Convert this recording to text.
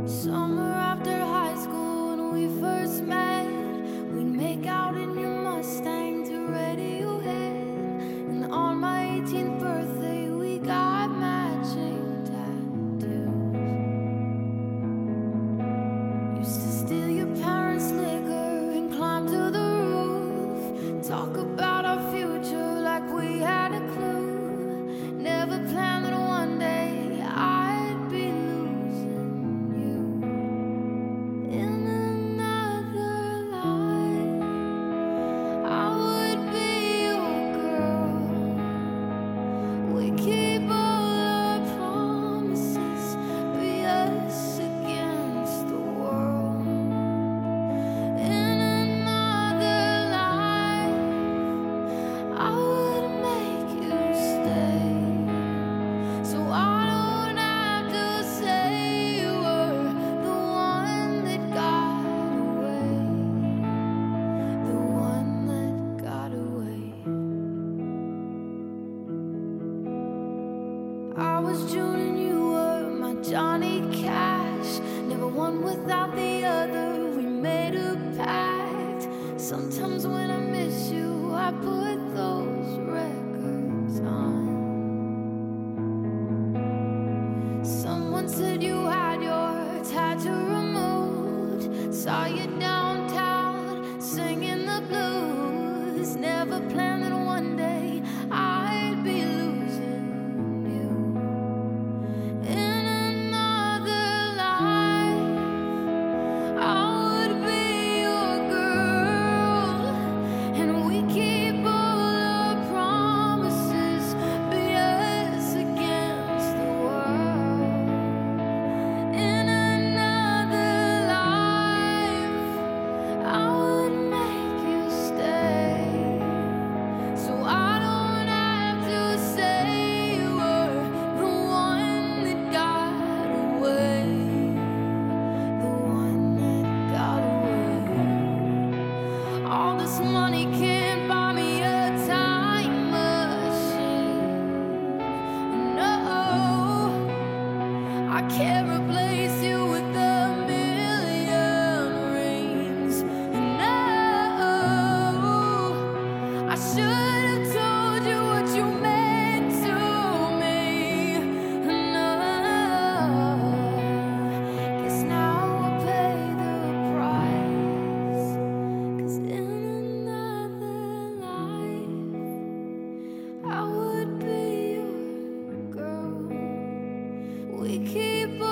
Summer after high school when we first met, we'd make out in your Mustang to Radiohead. And on my 18th birthday we got matching tattoos. Used to steal your parents' liquor and climb to the roof, talk about our future like we had a clue. Never planned that one day I'd be losing you. In another life, I would be your girl. We keep all our promises, be us against the world. In another life, I would make you stay, so I don't have to say you were the one that got away, the one that got away. I was June and you were my Johnny Cash, never one without the other. We made a pact. Sometimes when I miss you, I put those records on. Someone said you had your tattoo removed, saw you downtown singing the blues. Never planned that one day I'd be losing you. In another life, I would be your girl, and we keep all our promises, be us against the world. In another life, I would make you stay, so I don't have to say you were the one that got away, the one that got away. All this money can't buy me a time machine. No, I can't replace you with a million rings. No, I should have told you what you meant to me. No, guess now I'll pay the price. 'Cause in another life, I would be your girl. We keep